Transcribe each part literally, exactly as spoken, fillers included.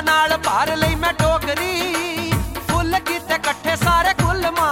नाल भार लई मैं टोकरी फुल कीते कट्ठे सारे कुल मां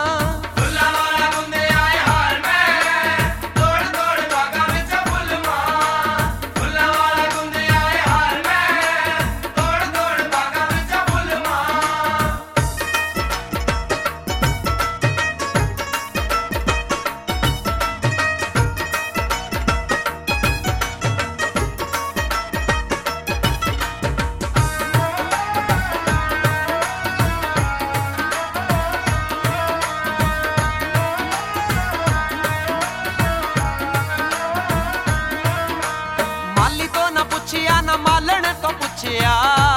ना मालन तो पुछया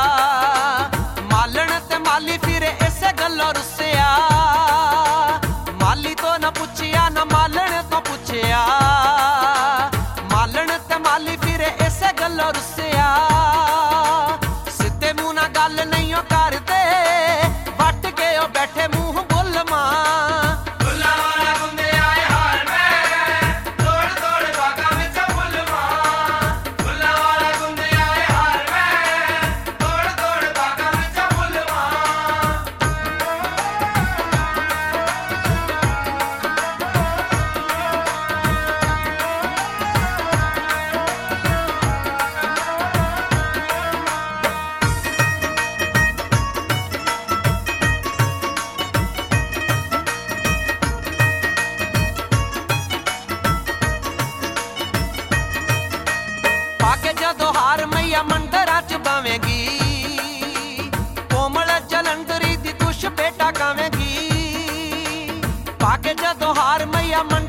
मालन ते माली फिरे इसे गल्लों रुसिया माली तो ना पुछया ना मालन तो पुछया मालन ते माली फिरे इसे गल्लों रुसिया सिद्धे मुंह ना गल नहीं ओ करते वट के ओ बैठे मुंह बुल मां पाके जदों हार मैया मंदरां च बावेगी कोमल जलंधरी दी तुश बेटा गावेगी पाके जदों हार मैया